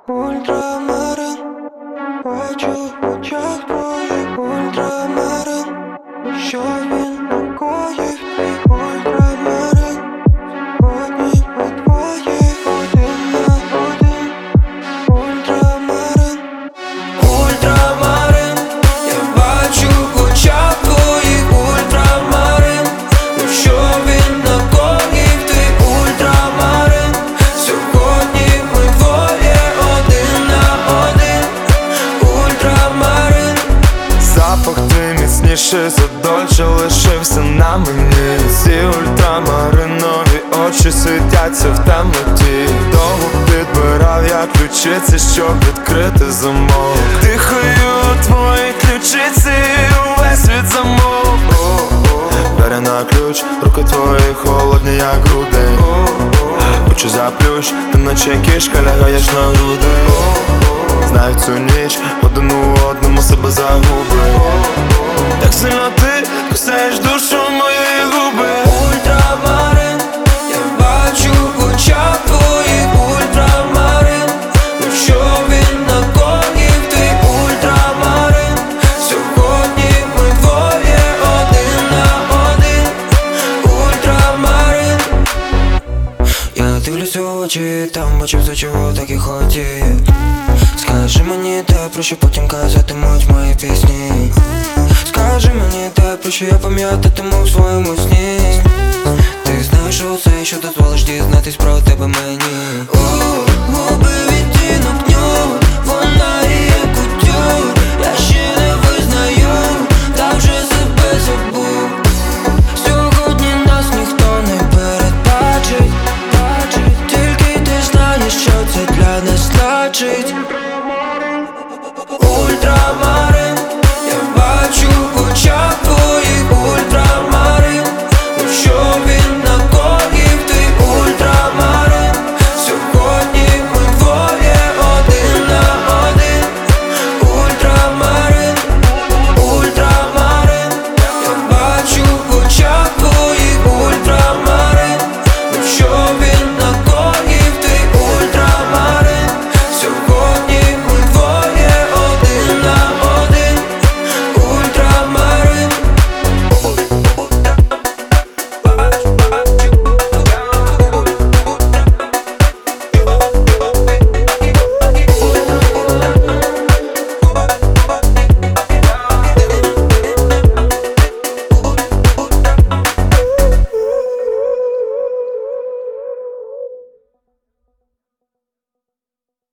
Ультрамарин, бачу в очах твоїх ультрамарин. Що він накоїв, твій ультрамарин? Сьогодні ми двоє один на один. Ультрамарин, ультрамарин, я бачу в очах твоїх ультрамарин. Ну що він накоїв, твій ультрамарин? Сьогодні ми двоє один на один. Ультрамарин. Запах твій міцніший за Дольче лишився на мені. Ці ультрамаринові очі світяться в темноті. Довго підбирав я ключиці, щоб відкрити замок. Дихаю твої ключиці, увесь світ замок. Бери на ключ, руки твої холодні, як грудень. Очі заплющ, ти наче кішка лягаєш на груди. Знаю цю ніч, один у одному себе загубив. Так сильно ти кусаєш душу моєї губи. Ультрамарин, я бачу в очах твоїх ультрамарин. Ну що він накоїв, твій ультрамарин? Сьогодні ми двоє один на один. Ультрамарин. Я дивлюся в очі, там бачив, за чого так і хотів. Скажи мені те, про що потім казатимуть мої пісні. Скажи мені те, про що я пам'ятатиму в своєму сні. Ти знаєш усе, що дозволиш дізнатись про тебе мені. Губи відтінок нюд, вона є кутюр. Я ще не визнаю, та вже себе забув. Сьогодні нас ніхто не передбачить. Тільки ти знаєш, що це для нас значить.